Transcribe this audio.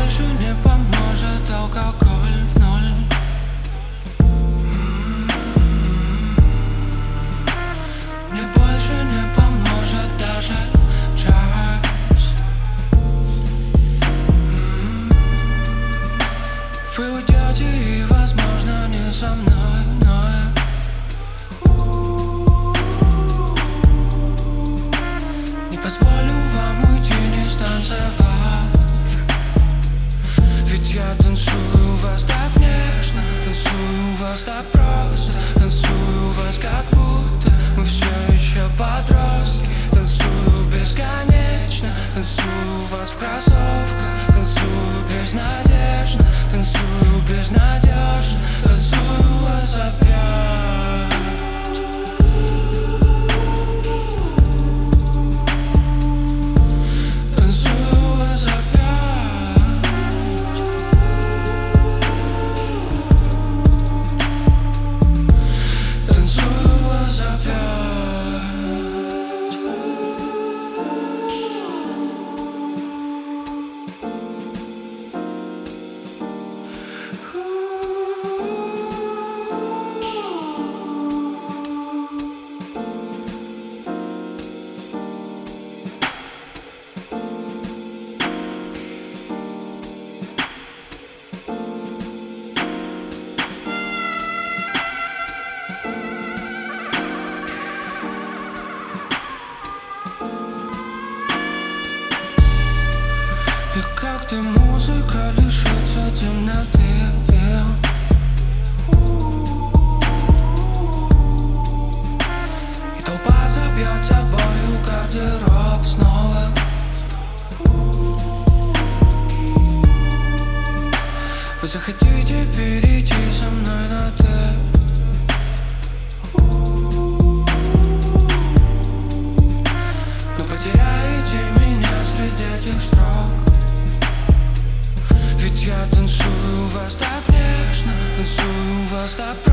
больше не поможет алкоголь в ноль. Мне больше не поможет даже час. Вы уйдете и, возможно, не со мной, но не позволю вам уйти, не станцевать. Ведь я танцую вас так нежно, танцую вас так просто, танцую вас как будто мы все еще подростки. Танцую бесконечно, танцую вас в кроссовках, танцую безнадежно, танцую безнадежно, танцую вас опять. И как ты, музыка, лишится темноты. И толпа забьет собою гардероб снова. Вы захотите перейти со мной на «ты», но потеряете меня среди этих строк. Ведь я танцую вас так нежно, танцую вас так